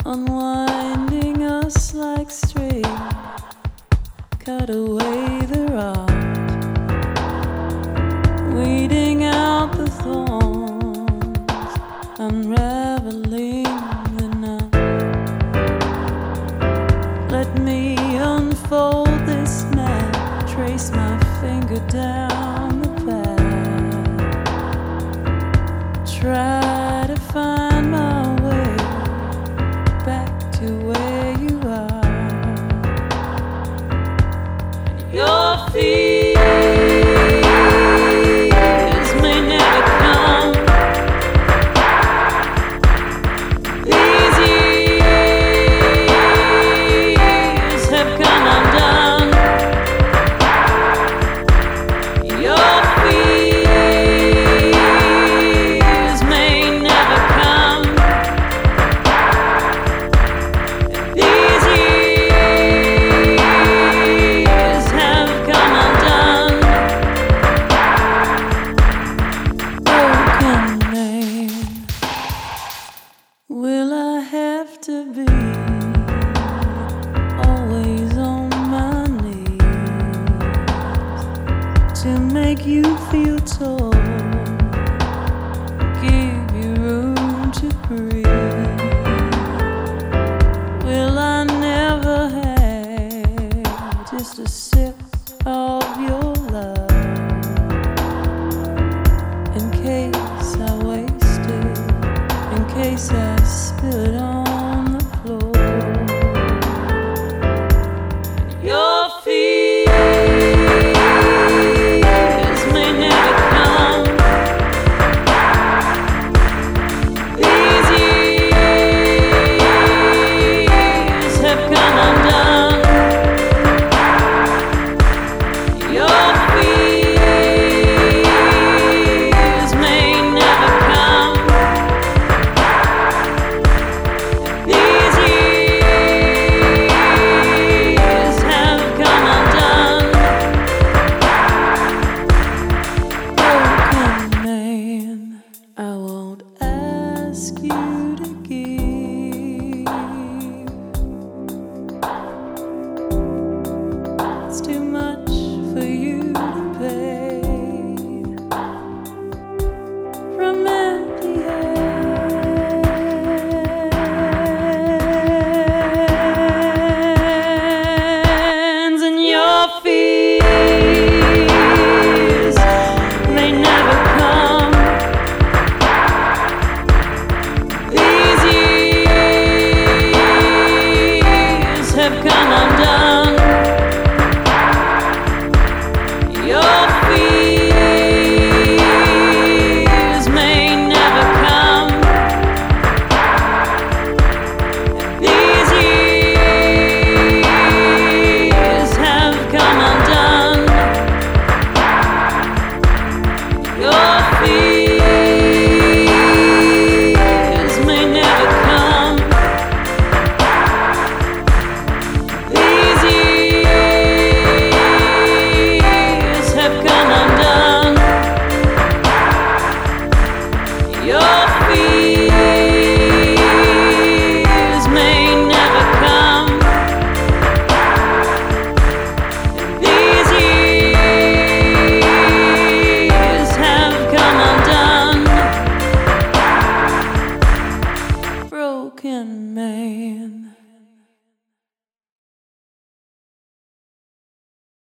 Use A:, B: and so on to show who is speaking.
A: unwinding us like string, cut away the rod, weeding out the thorns, unraveling the knot. Let me unfold this map, trace my finger down the path, try to find my way back to where you are. Your fears may never come. These years have come undone. Your fears may never come. These years have come undone. Broken man, will I have to be always on my knees to make you feel tall, give you room to breathe? Will I never have just a sip of your love in case I waste it, in case I spill it on the floor? Your fears may never come. These years have come undone. Your fears may never come. These years have come undone. Broken man, I won't ask you to give. It's too much for you to pay. From empty hands, and your fears may never come. These years have come undone. Your fears may never come. These years have come undone. Your fears may never come. These years have come undone. Your fears may never come. These years have come undone. Broken man.